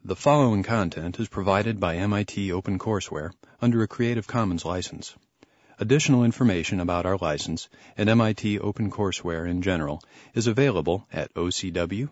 The following content is provided by MIT OpenCourseware under a Creative Commons license. Additional information about our license and MIT OpenCourseware in general is available at ocw.mit.edu.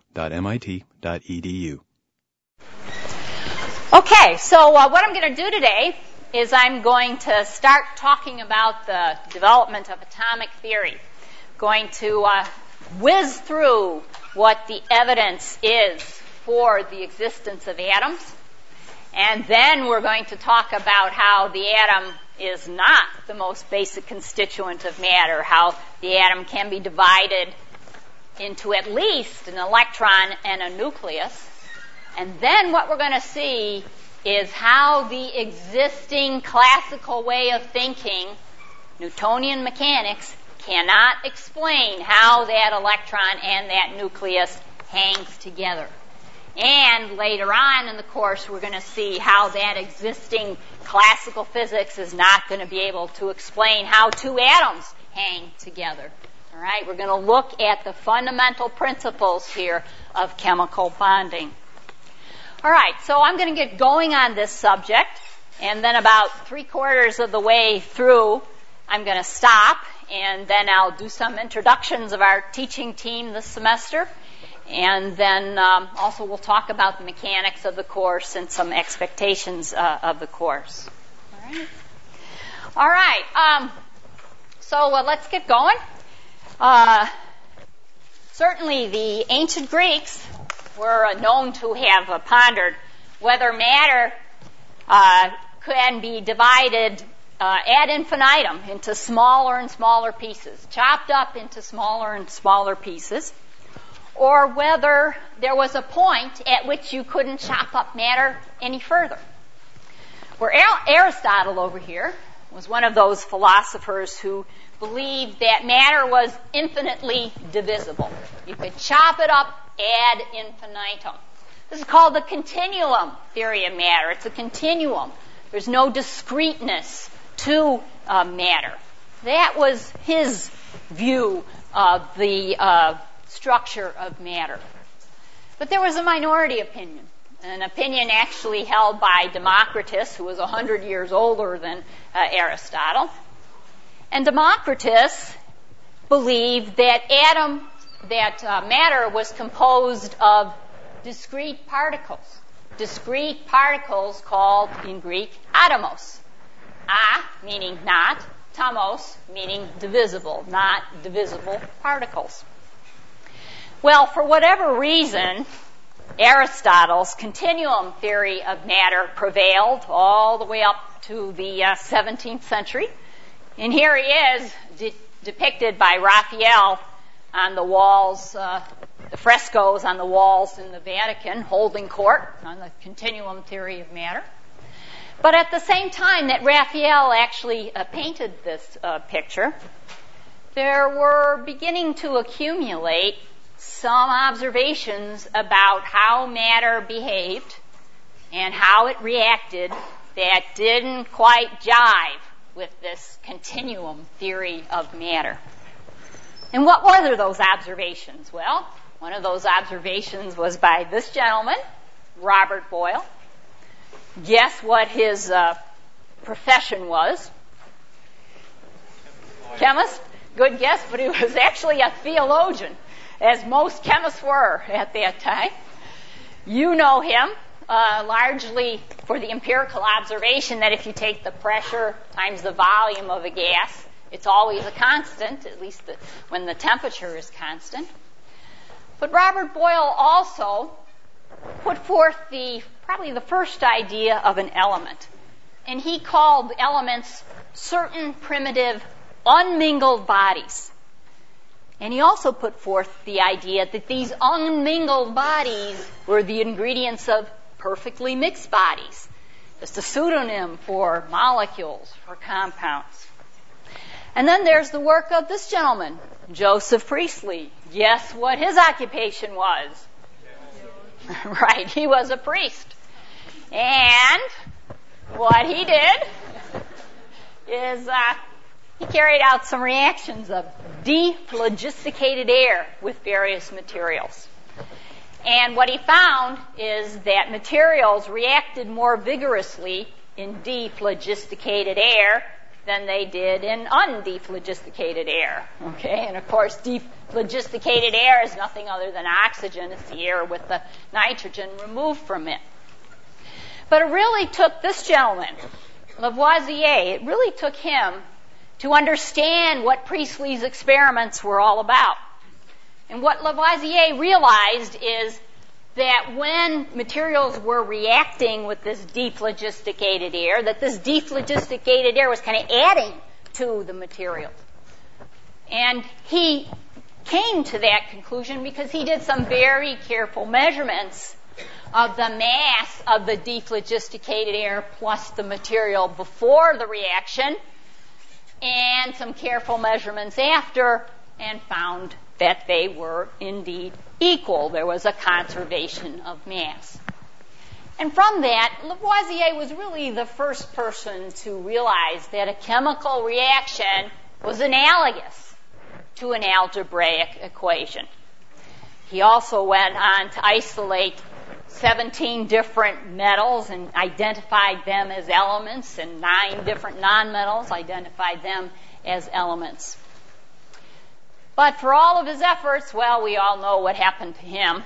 Okay, so what I'm going to do today is I'm going to start talking about the development of atomic theory. Going to whiz through what the evidence is for the existence of atoms. And then we're going to talk about how the atom is not the most basic constituent of matter, how the atom can be divided into at least an electron and a nucleus. And then what we're going to see is how the existing classical way of thinking, Newtonian mechanics, cannot explain how that electron and that nucleus hangs together. And later on in the course, we're going to see how that existing classical physics is not going to be able to explain how two atoms hang together. All right, we're going to look at the fundamental principles here of chemical bonding. All right, so I'm going to get going on this subject, and then about 3/4 of the way through, I'm going to stop, and then I'll do some introductions of our teaching team this semester. And then also we'll talk about the mechanics of the course and some expectations of the course. All right. So let's get going. Certainly the ancient Greeks were known to have pondered whether matter can be divided ad infinitum into smaller and smaller pieces, chopped up into smaller and smaller pieces, or whether there was a point at which you couldn't chop up matter any further. Where Aristotle over here was one of those philosophers who believed that matter was infinitely divisible. You could chop it up ad infinitum. This is called the continuum theory of matter. It's a continuum. There's no discreteness to matter. That was his view of the structure of matter. But there was a minority opinion, an opinion actually held by Democritus, who was 100 years older than Aristotle. And Democritus believed that matter was composed of discrete particles called in Greek atomos. A meaning not, tomos meaning divisible, not divisible particles. Well, for whatever reason, Aristotle's continuum theory of matter prevailed all the way up to the 17th century. And here he is, depicted by Raphael on the walls, the frescoes on the walls in the Vatican, holding court on the continuum theory of matter. But at the same time that Raphael actually painted this picture, there were beginning to accumulate some observations about how matter behaved and how it reacted that didn't quite jive with this continuum theory of matter. And what were those observations? Well, one of those observations was by this gentleman, Robert Boyle. Guess what his profession was? Chemist. Good guess, but he was actually a theologian, as most chemists were at that time. You know him largely for the empirical observation that if you take the pressure times the volume of a gas, it's always a constant, at least when the temperature is constant. But Robert Boyle also put forth probably the first idea of an element. And he called elements certain primitive unmingled bodies. And he also put forth the idea that these unmingled bodies were the ingredients of perfectly mixed bodies. Just a pseudonym for molecules, for compounds. And then there's the work of this gentleman, Joseph Priestley. Guess what his occupation was? Right, he was a priest. And what he did is he carried out some reactions of dephlogisticated air with various materials. And what he found is that materials reacted more vigorously in dephlogisticated air than they did in undephlogisticated air. Okay, and of course, dephlogisticated air is nothing other than oxygen. It's the air with the nitrogen removed from it. But it really took this gentleman, Lavoisier, it really took him to understand what Priestley's experiments were all about. And what Lavoisier realized is that when materials were reacting with this dephlogisticated air, that this dephlogisticated air was kind of adding to the materials. And he came to that conclusion because he did some very careful measurements of the mass of the dephlogisticated air plus the material before the reaction, and some careful measurements after, and found that they were indeed equal. There was a conservation of mass. And from that, Lavoisier was really the first person to realize that a chemical reaction was analogous to an algebraic equation. He also went on to isolate 17 different metals and identified them as elements, and 9 different nonmetals, identified them as elements. But for all of his efforts, well, we all know what happened to him.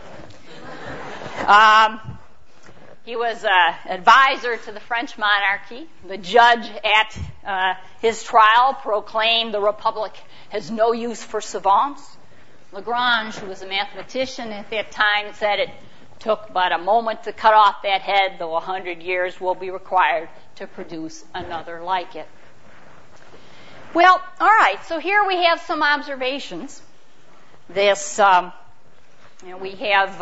He was an advisor to the French monarchy. The judge at his trial proclaimed the Republic has no use for savants. Lagrange, who was a mathematician at that time, said it took but a moment to cut off that head, though 100 years will be required to produce another like it. Well, all right, so here we have some observations. This, we have,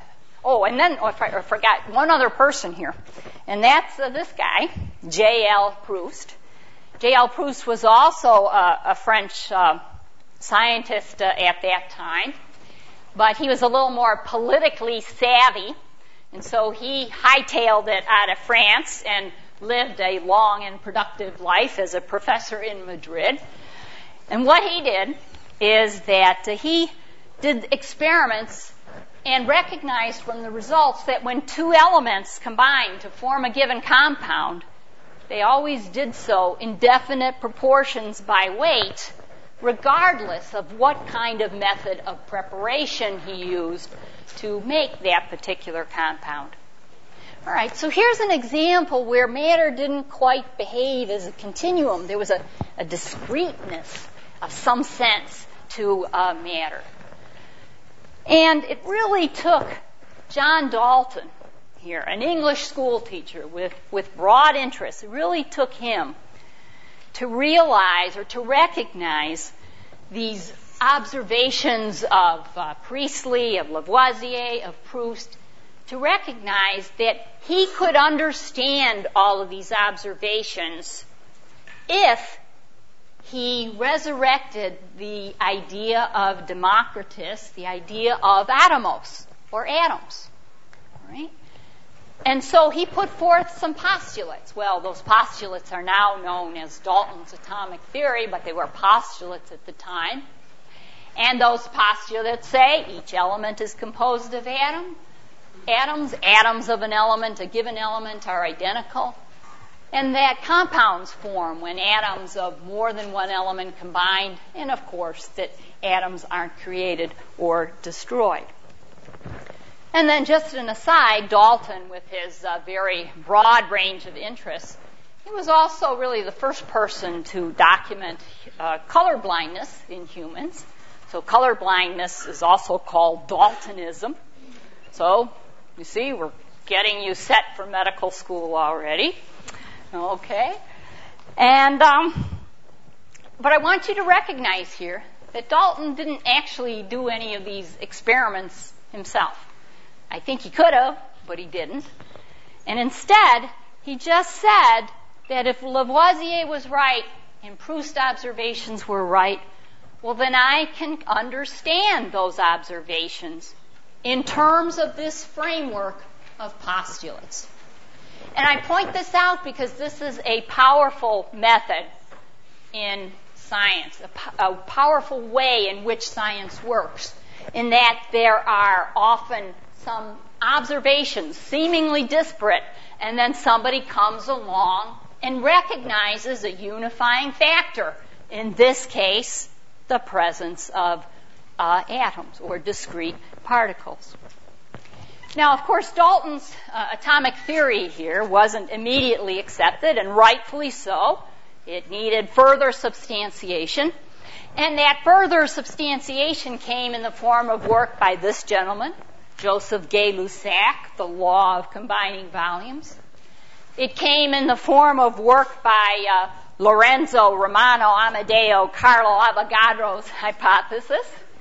I forgot one other person here, and that's this guy, J.L. Proust. J.L. Proust was also a French scientist at that time, but he was a little more politically savvy, and so he hightailed it out of France and lived a long and productive life as a professor in Madrid. And what he did is that he did experiments and recognized from the results that when 2 elements combined to form a given compound, they always did so in definite proportions by weight, regardless of what kind of method of preparation he used to make that particular compound. All right, so here's an example where matter didn't quite behave as a continuum. There was a discreteness of some sense to matter. And it really took John Dalton here, an English school teacher with broad interests, it really took him to realize or to recognize these observations of Priestley, of Lavoisier, of Proust, to recognize that he could understand all of these observations if he resurrected the idea of Democritus, the idea of atomos, or atoms. Right? And so he put forth some postulates. Well, those postulates are now known as Dalton's atomic theory, but they were postulates at the time. And those postulates say each element is composed of atoms. Atoms of an element, a given element, are identical. And that compounds form when atoms of more than one element combine, and of course that atoms aren't created or destroyed. And then just an aside, Dalton, with his very broad range of interests, he was also really the first person to document color blindness in humans. So color blindness is also called Daltonism. So, you see, we're getting you set for medical school already. Okay. And, but I want you to recognize here that Dalton didn't actually do any of these experiments himself. I think he could have, but he didn't. And instead, he just said that if Lavoisier was right and Proust's observations were right, well, then I can understand those observations in terms of this framework of postulates. And I point this out because this is a powerful method in science, a powerful way in which science works, in that there are often some observations, seemingly disparate, and then somebody comes along and recognizes a unifying factor. In this case, the presence of atoms or discrete particles. Now, of course, Dalton's atomic theory here wasn't immediately accepted, and rightfully so. It needed further substantiation. And that further substantiation came in the form of work by this gentleman, Joseph Gay-Lussac, The Law of Combining Volumes. It came in the form of work by Lorenzo Romano Amadeo Carlo Avogadro's hypothesis.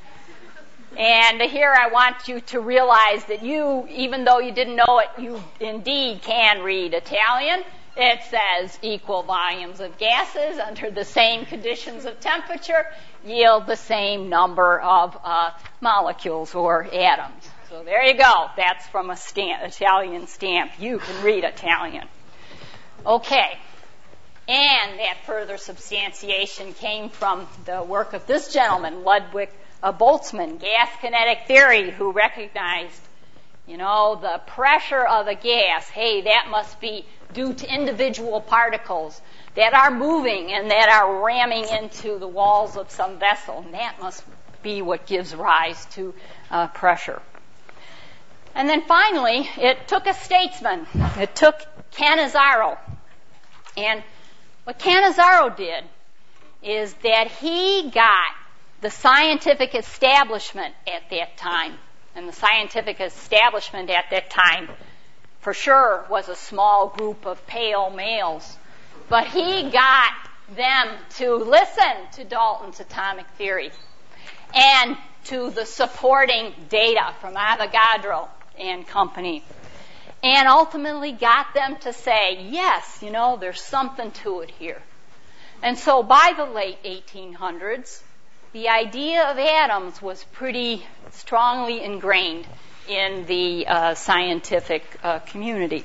And here I want you to realize that you, even though you didn't know it, you indeed can read Italian. It says equal volumes of gases under the same conditions of temperature yield the same number of molecules or atoms. So there you go. That's from a Italian stamp. You can read Italian. Okay. And that further substantiation came from the work of this gentleman, Ludwig Boltzmann, gas kinetic theory, who recognized, the pressure of a gas. Hey, that must be due to individual particles that are moving and that are ramming into the walls of some vessel. And that must be what gives rise to pressure. And then finally, it took a statesman. It took Cannizzaro. And what Cannizzaro did is that he got the scientific establishment at that time, and the scientific establishment at that time for sure was a small group of pale males, but he got them to listen to Dalton's atomic theory and to the supporting data from Avogadro and company, and ultimately got them to say, yes, there's something to it here. And so by the late 1800s, the idea of atoms was pretty strongly ingrained in the scientific community.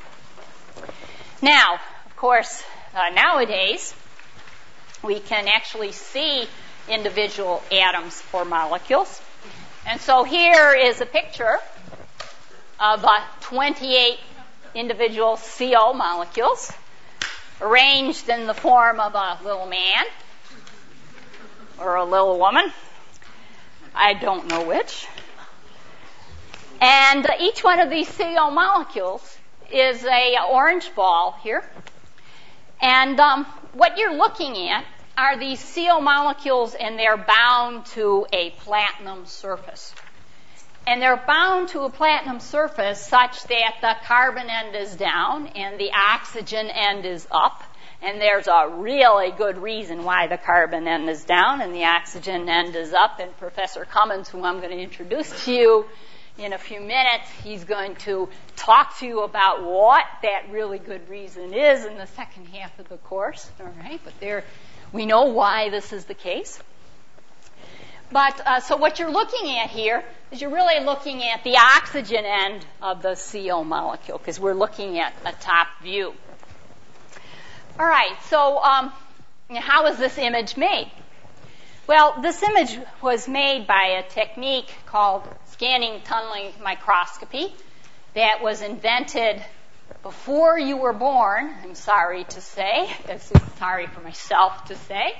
Now, of course, nowadays, we can actually see individual atoms or molecules. And so here is a picture of 28 individual CO molecules arranged in the form of a little man or a little woman. I don't know which. And each one of these CO molecules is a orange ball here. And what you're looking at are these CO molecules, and they're bound to a platinum surface. And they're bound to a platinum surface such that the carbon end is down and the oxygen end is up. And there's a really good reason why the carbon end is down and the oxygen end is up. And Professor Cummins, who I'm going to introduce to you in a few minutes, he's going to talk to you about what that really good reason is in the second half of the course. All right, but we know why this is the case. But so what you're looking at here is you're really looking at the oxygen end of the CO molecule, because we're looking at a top view. All right, so how was this image made? Well, this image was made by a technique called scanning tunneling microscopy that was invented before you were born, I'm sorry to say. It's sorry for myself to say.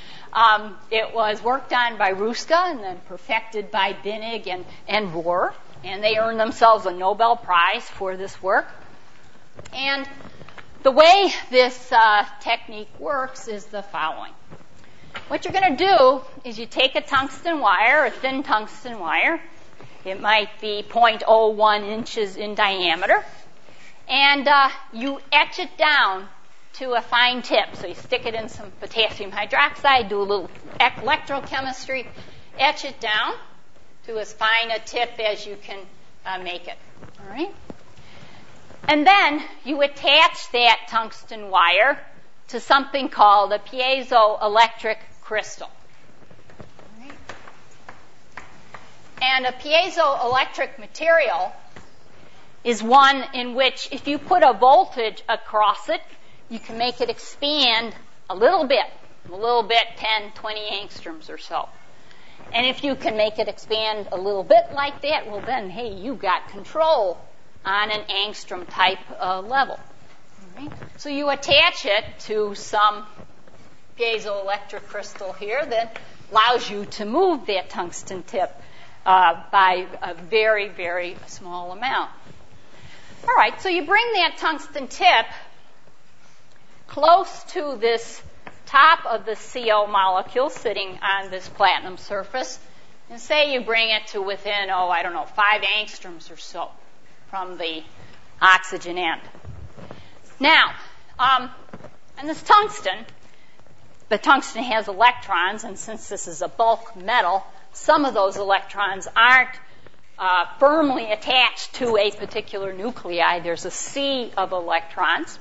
It was worked on by Ruska and then perfected by Binnig and Bohr, and they earned themselves a Nobel Prize for this work. And the way this technique works is the following. What you're going to do is you take a tungsten wire, a thin tungsten wire. It might be 0.01 inches in diameter. And you etch it down to a fine tip. So you stick it in some potassium hydroxide, do a little electrochemistry, etch it down to as fine a tip as you can make it. All right? And then you attach that tungsten wire to something called a piezoelectric crystal. All right? And a piezoelectric material is one in which if you put a voltage across it, you can make it expand a little bit, 10, 20 angstroms or so. And if you can make it expand a little bit like that, well then, hey, you've got control on an angstrom type level. Right? So you attach it to some piezoelectric crystal here that allows you to move that tungsten tip by a very, very small amount. All right, so you bring that tungsten tip close to this top of the CO molecule sitting on this platinum surface, and say you bring it to within, 5 angstroms or so from the oxygen end. Now, and this tungsten, the tungsten has electrons, and since this is a bulk metal, some of those electrons aren't firmly attached to a particular nuclei. There's a sea of electrons.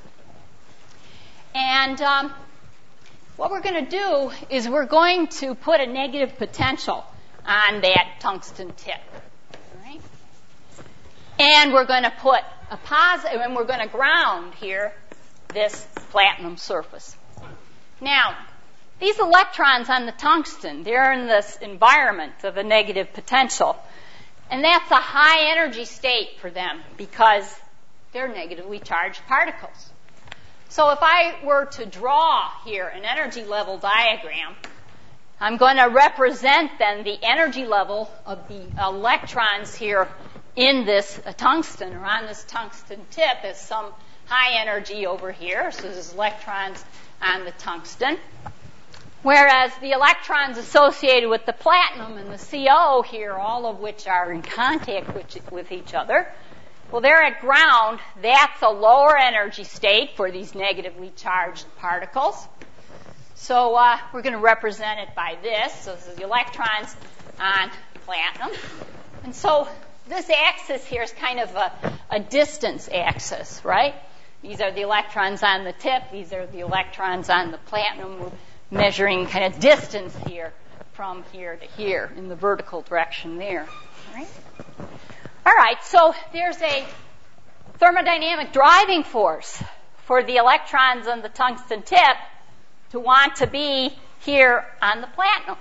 And what we're going to do is we're going to put a negative potential on that tungsten tip. Right? And we're going to put a positive, and we're going to ground here this platinum surface. Now, these electrons on the tungsten, they're in this environment of a negative potential. And that's a high energy state for them because they're negatively charged particles. So if I were to draw here an energy level diagram, I'm going to represent then the energy level of the electrons here in this tungsten, or on this tungsten tip, as some high energy over here. So there's electrons on the tungsten. Whereas the electrons associated with the platinum and the CO here, all of which are in contact with each other, well, they're at ground. That's a lower energy state for these negatively charged particles. So we're going to represent it by this. So this is the electrons on platinum. And so this axis here is kind of a distance axis, right? These are the electrons on the tip. These are the electrons on the platinum. We're measuring kind of distance here from here to here in the vertical direction there. Right? All right, so there's a thermodynamic driving force for the electrons on the tungsten tip to want to be here on the platinum.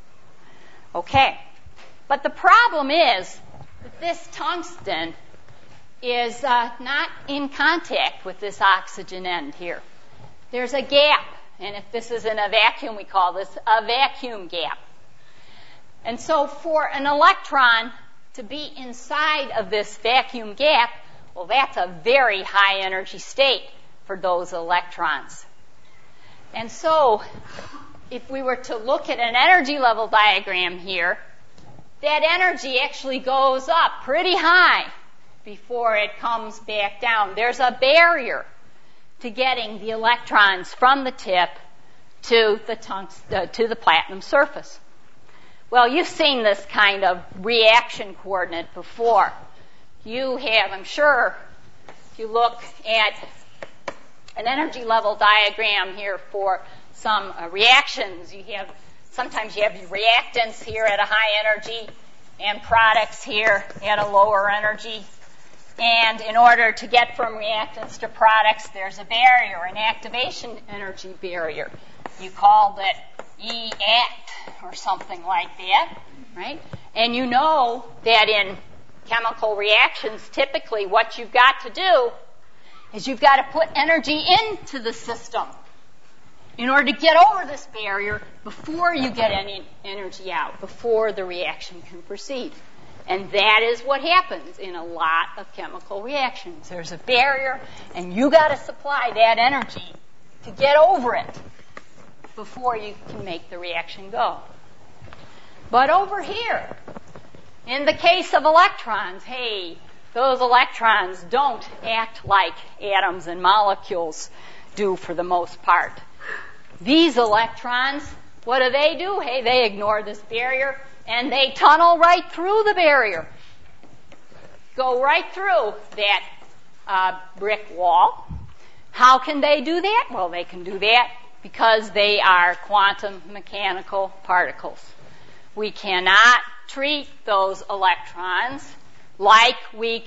Okay, but the problem is that this tungsten is not in contact with this oxygen end here. There's a gap, and if this is in a vacuum, we call this a vacuum gap. And so for an electron to be inside of this vacuum gap, well, that's a very high energy state for those electrons. And so if we were to look at an energy level diagram here, that energy actually goes up pretty high before it comes back down. There's a barrier to getting the electrons from the tip to the platinum surface. Well, you've seen this kind of reaction coordinate before. You have, I'm sure, if you look at an energy level diagram here for some reactions, sometimes you have reactants here at a high energy and products here at a lower energy. And in order to get from reactants to products, there's a barrier, an activation energy barrier. You called it E-act or something like that, right? And you know that in chemical reactions, typically what you've got to do is you've got to put energy into the system in order to get over this barrier before you get any energy out, before the reaction can proceed. And that is what happens in a lot of chemical reactions. There's a barrier, and you got to supply that energy to get over it before you can make the reaction go. But over here, in the case of electrons, hey, those electrons don't act like atoms and molecules do for the most part. These electrons, what do? Hey, they ignore this barrier, and they tunnel right through the barrier. Go right through that brick wall. How can they do that? Well, they can do that because they are quantum mechanical particles. We cannot treat those electrons like we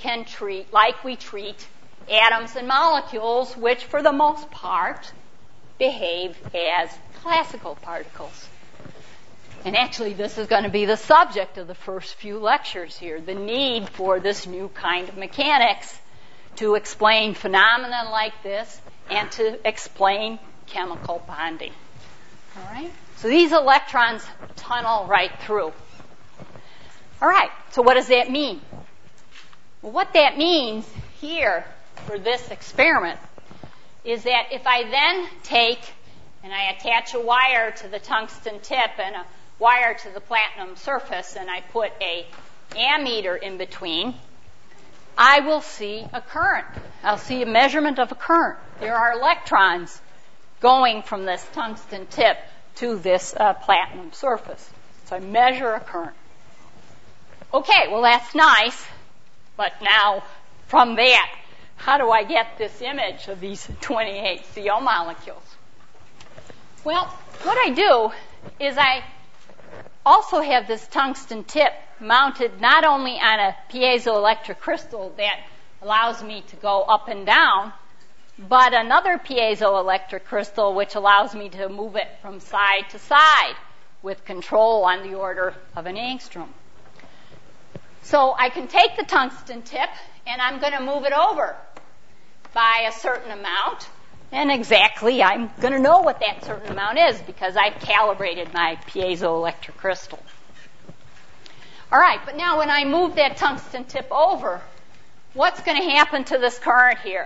treat atoms and molecules, which for the most part behave as classical particles. And actually, this is going to be the subject of the first few lectures here, the need for this new kind of mechanics to explain phenomena like this and to explain chemical bonding. All right? So these electrons tunnel right through. All right, so what does that mean? Well, what that means here for this experiment is that if I then take and I attach a wire to the tungsten tip and a wire to the platinum surface and I put a ammeter in between, I will see a current. I'll see a measurement of a current. There are electrons going from this tungsten tip to this platinum surface. So I measure a current. Okay, well that's nice, but now from that, how do I get this image of these 28 CO molecules? Well, what I do is I also have this tungsten tip mounted not only on a piezoelectric crystal that allows me to go up and down, but another piezoelectric crystal which allows me to move it from side to side with control on the order of an angstrom. So I can take the tungsten tip and I'm going to move it over by a certain amount. And exactly, I'm going to know what that certain amount is because I've calibrated my piezoelectric crystal. All right, but now when I move that tungsten tip over, what's going to happen to this current here?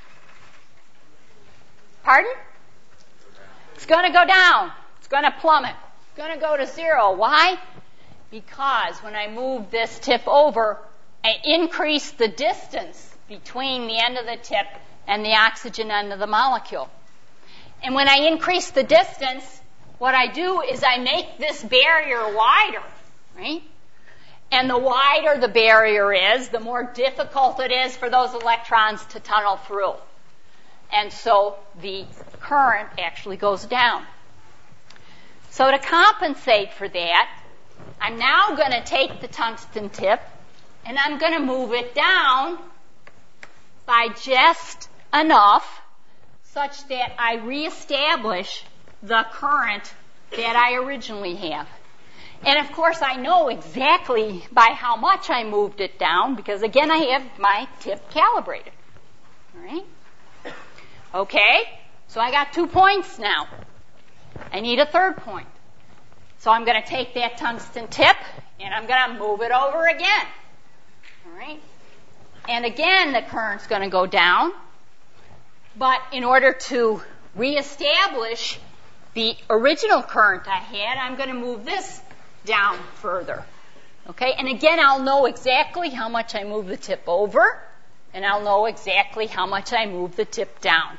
Pardon? It's going to go down. It's going to plummet. It's going to go to zero. Why? Because when I move this tip over, I increase the distance between the end of the tip and the oxygen end of the molecule. And when I increase the distance, what I do is I make this barrier wider, right? And the wider the barrier is, the more difficult it is for those electrons to tunnel through. And so the current actually goes down. So to compensate for that, I'm now going to take the tungsten tip and I'm going to move it down by just enough such that I reestablish the current that I originally have. And of course I know exactly by how much I moved it down because again I have my tip calibrated. All right? Okay, so I got 2 points now. I need a third point. So I'm going to take that tungsten tip and I'm going to move it over again. All right? And again the current's going to go down. But in order to reestablish the original current I had, I'm going to move this down further. Okay? And again, I'll know exactly how much I move the tip over, and I'll know exactly how much I move the tip down.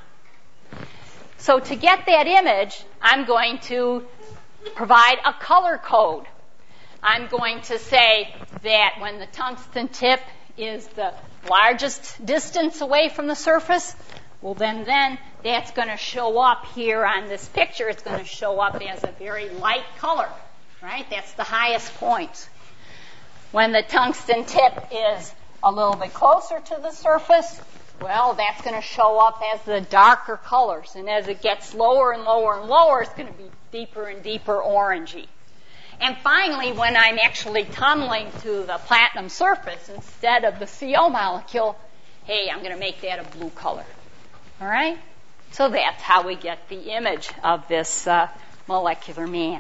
So to get that image, I'm going to provide a color code. I'm going to say that when the tungsten tip is the largest distance away from the surface, well, then that's going to show up here on this picture. It's going to show up as a very light color, right? That's the highest point. When the tungsten tip is a little bit closer to the surface, well, that's going to show up as the darker colors. And as it gets lower and lower and lower, it's going to be deeper and deeper orangey. And finally, when I'm actually tunneling to the platinum surface instead of the CO molecule, hey, I'm going to make that a blue color. All right? So that's how we get the image of this molecular man.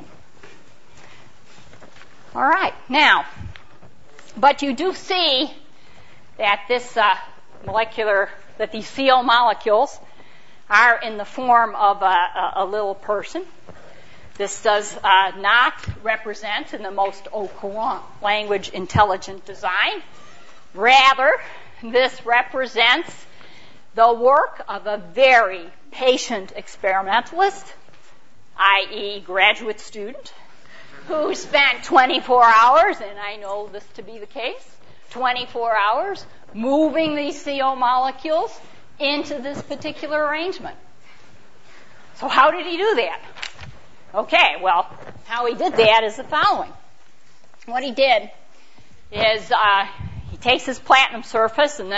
All right. Now, but you do see that this that these CO molecules are in the form of a little person. This does not represent, in the most au courant language, intelligent design. Rather, this represents the work of a very patient experimentalist, i.e. graduate student, who spent 24 hours, and I know this to be the case, 24 hours moving these CO molecules into this particular arrangement. So how did he do that? Okay, well, how he did that is the following. What he did is he takes his platinum surface and then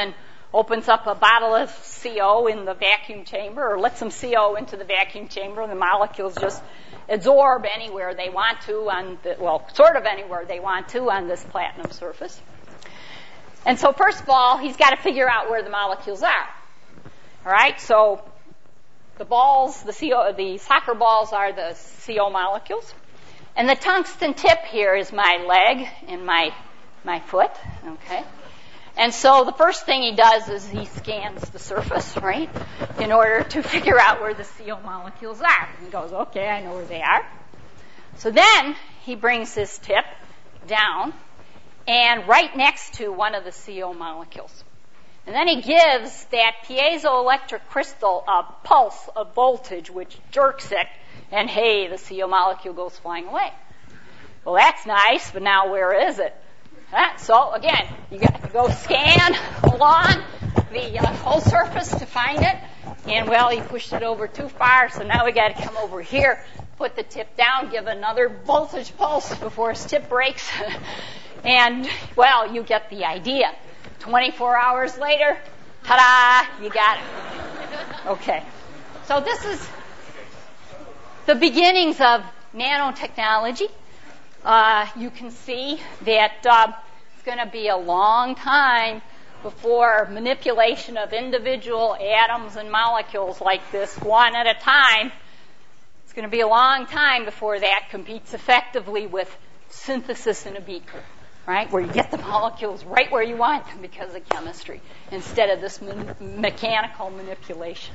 opens up a bottle of CO in the vacuum chamber, or lets some CO into the vacuum chamber, and the molecules just absorb anywhere they want to sort of anywhere they want to on this platinum surface. And so first of all, he's got to figure out where the molecules are. All right, so the balls, the soccer balls are the CO molecules. And the tungsten tip here is my leg and my foot, okay? And so the first thing he does is he scans the surface, right, in order to figure out where the CO molecules are. And he goes, okay, I know where they are. So then he brings his tip down and right next to one of the CO molecules. And then he gives that piezoelectric crystal a pulse of voltage, which jerks it, and hey, the CO molecule goes flying away. Well, that's nice, but now where is it? So again, you got to go scan along the whole surface to find it. And well, he pushed it over too far, so now we got to come over here, put the tip down, give another voltage pulse before his tip breaks. And well, you get the idea. 24 hours later, ta-da, you got it. Okay. So this is the beginnings of nanotechnology. You can see that it's going to be a long time before manipulation of individual atoms and molecules like this, one at a time. It's going to be a long time before that competes effectively with synthesis in a beaker, right, where you get the molecules right where you want them because of chemistry, instead of this mechanical manipulation.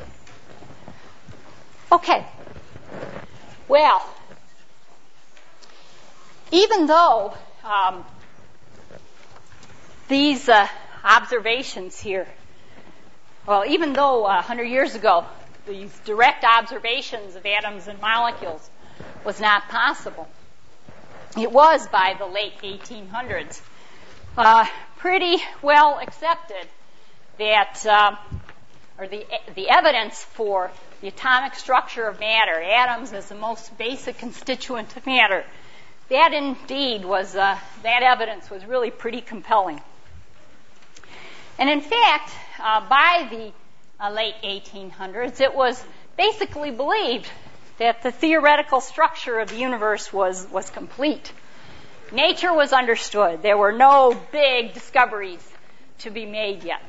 Okay. Well, even though these observations here, even though 100 years ago these direct observations of atoms and molecules was not possible, it was by the late 1800s pretty well accepted that, or the evidence for the atomic structure of matter, atoms as the most basic constituent of matter, that indeed was, that evidence was really pretty compelling. And in fact, by the late 1800s, it was basically believed that the theoretical structure of the universe was complete. Nature was understood. There were no big discoveries to be made yet.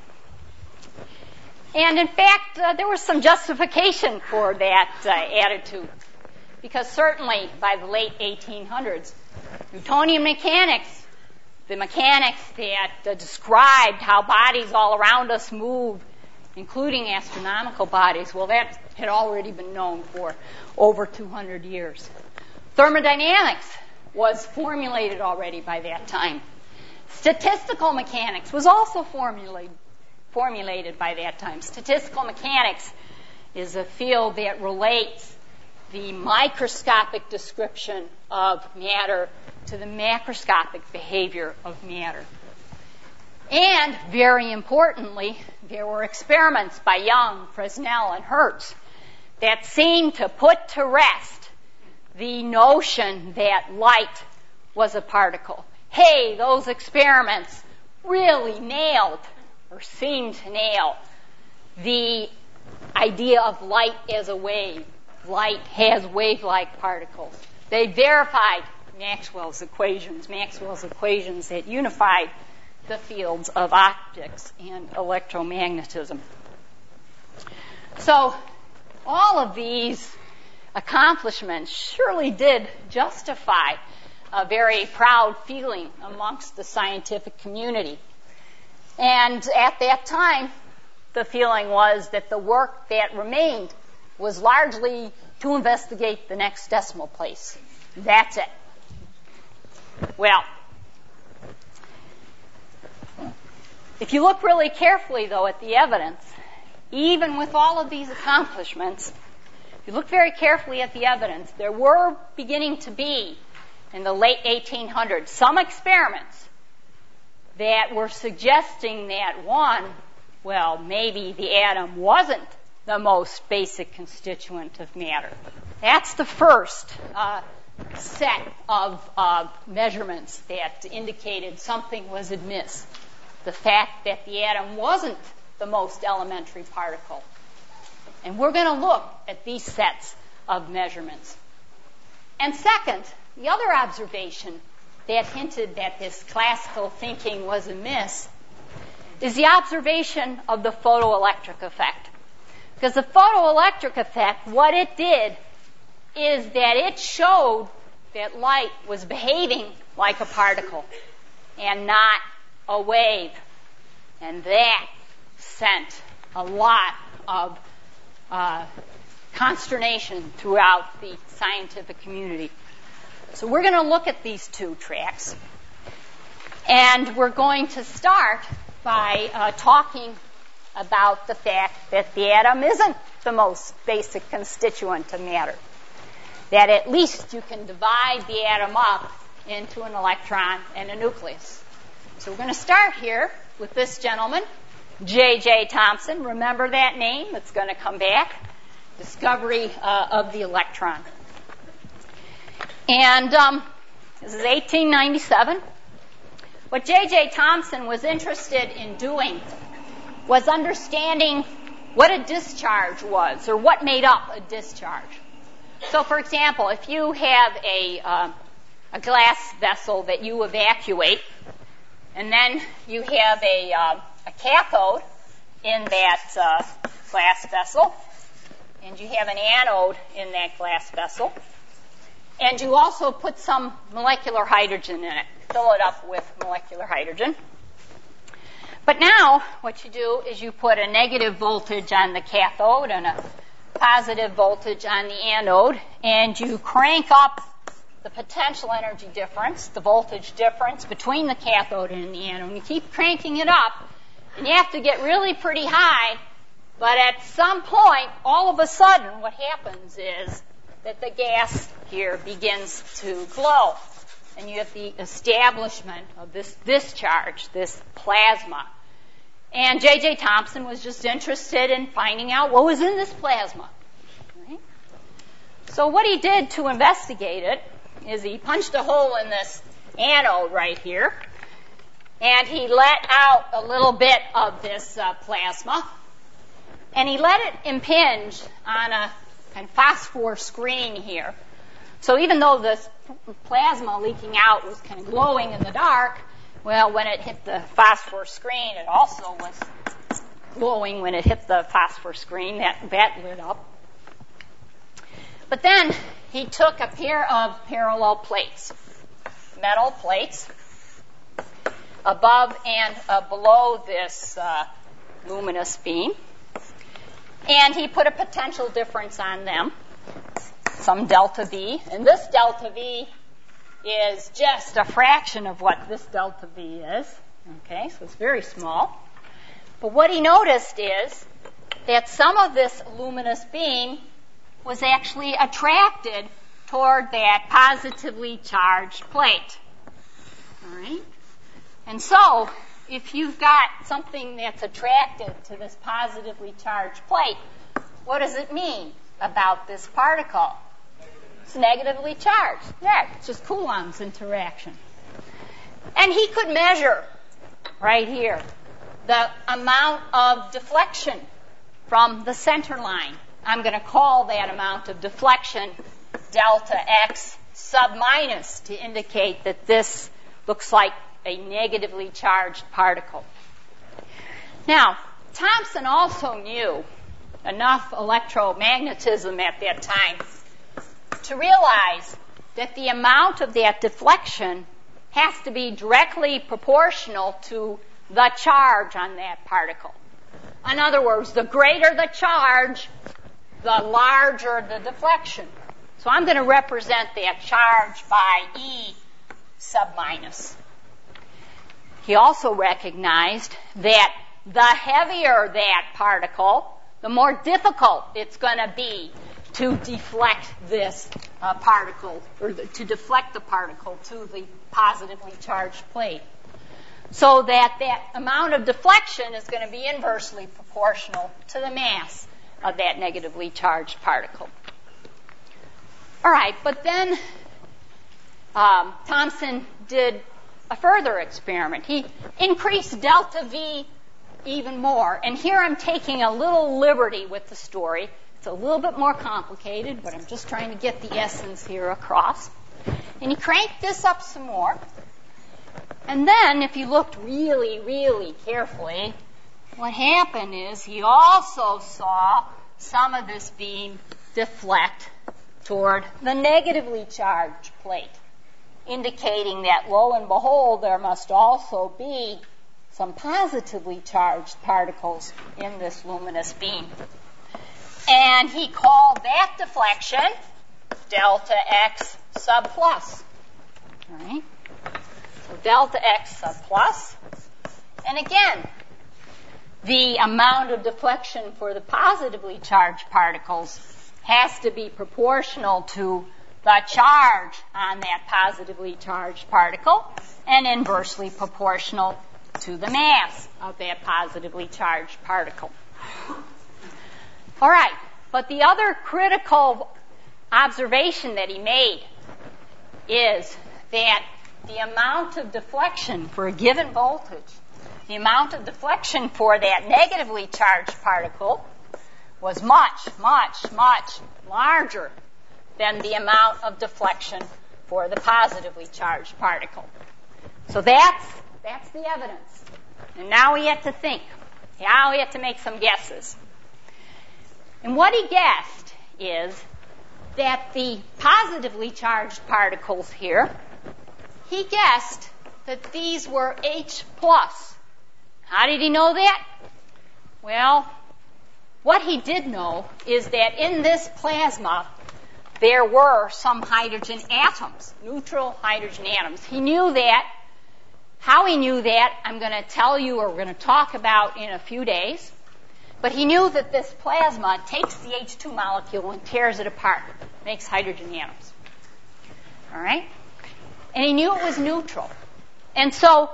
And in fact, there was some justification for that attitude. Because certainly by the late 1800s, Newtonian mechanics, the mechanics that described how bodies all around us move, including astronomical bodies, well, that had already been known for over 200 years. Thermodynamics was formulated already by that time. Statistical mechanics was also formulated by that time. Statistical mechanics is a field that relates the microscopic description of matter to the macroscopic behavior of matter. And, very importantly, there were experiments by Young, Fresnel, and Hertz that seemed to put to rest the notion that light was a particle. Hey, those experiments really nailed, or seemed to nail, the idea of light as a wave. Light has wave-like particles. They verified Maxwell's equations that unified the fields of optics and electromagnetism. So all of these accomplishments surely did justify a very proud feeling amongst the scientific community. And at that time, the feeling was that the work that remained was largely to investigate the next decimal place. That's it. Well, if you look really carefully, though, at the evidence, even with all of these accomplishments, if you look very carefully at the evidence, there were beginning to be, in the late 1800s, some experiments that were suggesting that, one, well, maybe the atom wasn't the most basic constituent of matter. That's the first set of measurements that indicated something was amiss. The fact that the atom wasn't the most elementary particle. And we're going to look at these sets of measurements. And second, the other observation that hinted that this classical thinking was amiss is the observation of the photoelectric effect. Because the photoelectric effect, what it did is that it showed that light was behaving like a particle and not a wave. And that sent a lot of consternation throughout the scientific community. So we're going to look at these two tracks. And we're going to start by talking about the fact that the atom isn't the most basic constituent of matter. That at least you can divide the atom up into an electron and a nucleus. So we're going to start here with this gentleman, J.J. Thomson. Remember that name? It's going to come back. Discovery of the electron. And this is 1897. What J.J. Thomson was interested in doing was understanding what a discharge was, or what made up a discharge. So, for example, if you have a glass vessel that you evacuate, and then you have a cathode in that glass vessel, and you have an anode in that glass vessel, and you also put some molecular hydrogen in it, fill it up with molecular hydrogen. But now what you do is you put a negative voltage on the cathode and a positive voltage on the anode, and you crank up the potential energy difference, the voltage difference between the cathode and the anode. And you keep cranking it up, and you have to get really pretty high, but at some point, all of a sudden, what happens is that the gas here begins to glow. And you have the establishment of this discharge, this plasma. And J.J. Thomson was just interested in finding out what was in this plasma. Right? So what he did to investigate it is he punched a hole in this anode right here, and he let out a little bit of this plasma, and he let it impinge on a kind of phosphor screen here. So even though this plasma leaking out was kind of glowing in the dark, well, when it hit the phosphor screen, it also was glowing when it hit the phosphor screen. That lit up. But then he took a pair of parallel plates, metal plates, above and below this luminous beam, and he put a potential difference on them, some delta V, and this delta V is just a fraction of what this delta V is. Okay, so it's very small. But what he noticed is that some of this luminous beam was actually attracted toward that positively charged plate. All right? And so, if you've got something that's attracted to this positively charged plate, what does it mean about this particle? It's negatively charged. Yeah, it's just Coulomb's interaction. And he could measure, right here, the amount of deflection from the center line. I'm going to call that amount of deflection delta X sub minus to indicate that this looks like a negatively charged particle. Now, Thomson also knew enough electromagnetism at that time to realize that the amount of that deflection has to be directly proportional to the charge on that particle. In other words, the greater the charge, the larger the deflection. So I'm going to represent that charge by E sub minus. He also recognized that the heavier that particle, the more difficult it's going to be to deflect this particle, or to deflect the particle to the positively charged plate. So that amount of deflection is going to be inversely proportional to the mass of that negatively charged particle. All right, but then Thomson did a further experiment. He increased delta V even more. And here I'm taking a little liberty with the story. It's a little bit more complicated, but I'm just trying to get the essence here across. And he cranked this up some more. And then, if you looked really, really carefully, what happened is he also saw some of this beam deflect toward the negatively charged plate, indicating that, lo and behold, there must also be some positively charged particles in this luminous beam. And he called that deflection delta X sub plus. All right? So delta X sub plus. And again, the amount of deflection for the positively charged particles has to be proportional to the charge on that positively charged particle and inversely proportional to the mass of that positively charged particle. All right, but the other critical observation that he made is that the amount of deflection for a given voltage, the amount of deflection for that negatively charged particle was much, much, much larger than the amount of deflection for the positively charged particle. So that's the evidence. And now we have to think. Now we have to make some guesses. And what he guessed is that the positively charged particles here, he guessed that these were H plus. How did he know that? Well, what he did know is that in this plasma, there were some hydrogen atoms, neutral hydrogen atoms. He knew that. How he knew that, I'm going to tell you, or we're going to talk about in a few days. But he knew that this plasma takes the H2 molecule and tears it apart, makes hydrogen atoms. All right? And he knew it was neutral. And so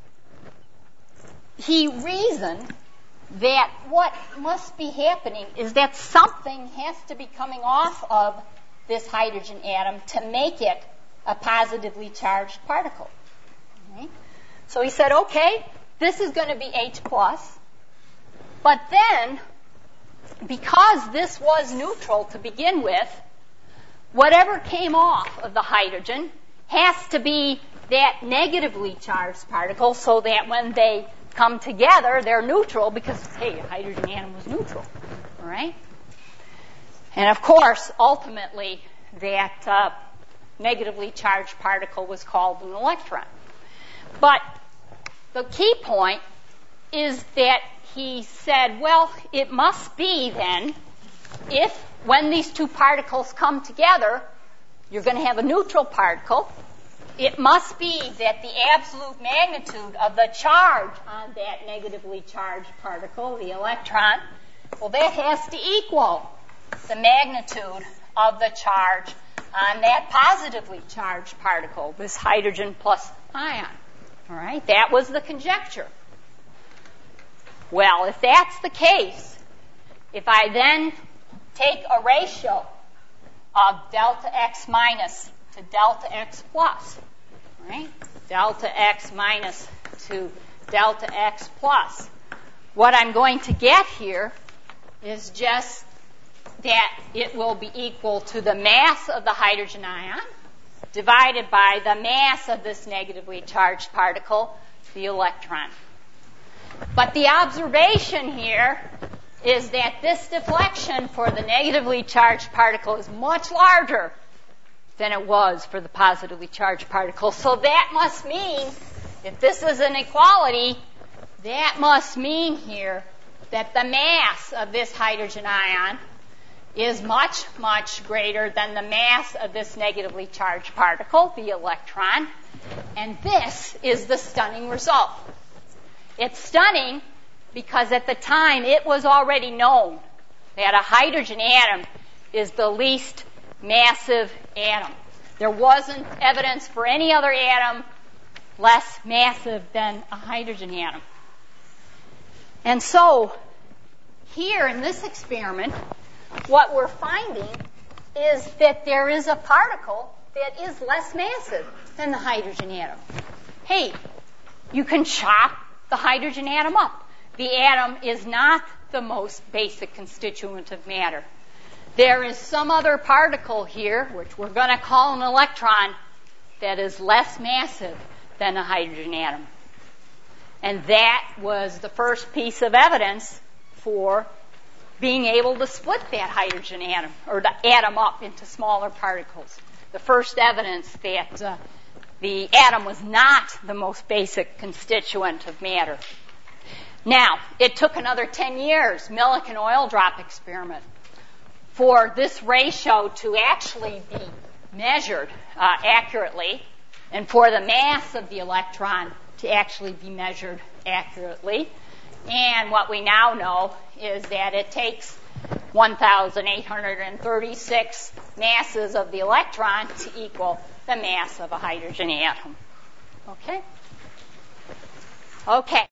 he reasoned that what must be happening is that something has to be coming off of this hydrogen atom to make it a positively charged particle. Okay? So he said, okay, this is going to be H plus. But then, because this was neutral to begin with, whatever came off of the hydrogen has to be that negatively charged particle so that when they come together, they're neutral because, hey, a hydrogen atom was neutral. All right? And of course, ultimately, that negatively charged particle was called an electron. But the key point is that he said, well, it must be then, if when these two particles come together, you're going to have a neutral particle, it must be that the absolute magnitude of the charge on that negatively charged particle, the electron, well, that has to equal the magnitude of the charge on that positively charged particle, this hydrogen plus ion. All right? That was the conjecture. Well, if that's the case, if I then take a ratio of delta X minus to delta X plus, right? Delta X minus to delta X plus, what I'm going to get here is just that it will be equal to the mass of the hydrogen ion divided by the mass of this negatively charged particle, the electron. But the observation here is that this deflection for the negatively charged particle is much larger than it was for the positively charged particle. So that must mean, if this is an equality, that must mean here that the mass of this hydrogen ion is much, much greater than the mass of this negatively charged particle, the electron. And this is the stunning result. It's stunning because at the time it was already known that a hydrogen atom is the least massive atom. There wasn't evidence for any other atom less massive than a hydrogen atom. And so, here in this experiment, what we're finding is that there is a particle that is less massive than the hydrogen atom. Hey, you can chop the hydrogen atom up. the atom is not the most basic constituent of matter. There is some other particle here, which we're going to call an electron, that is less massive than a hydrogen atom. And that was the first piece of evidence for being able to split that hydrogen atom, or the atom up into smaller particles. The first evidence that the atom was not the most basic constituent of matter. Now, it took another 10 years, Millikan oil drop experiment, for this ratio to actually be measured accurately, and for the mass of the electron to actually be measured accurately. And what we now know is that it takes 1,836 masses of the electron to equal the mass of a hydrogen atom. Okay? Okay.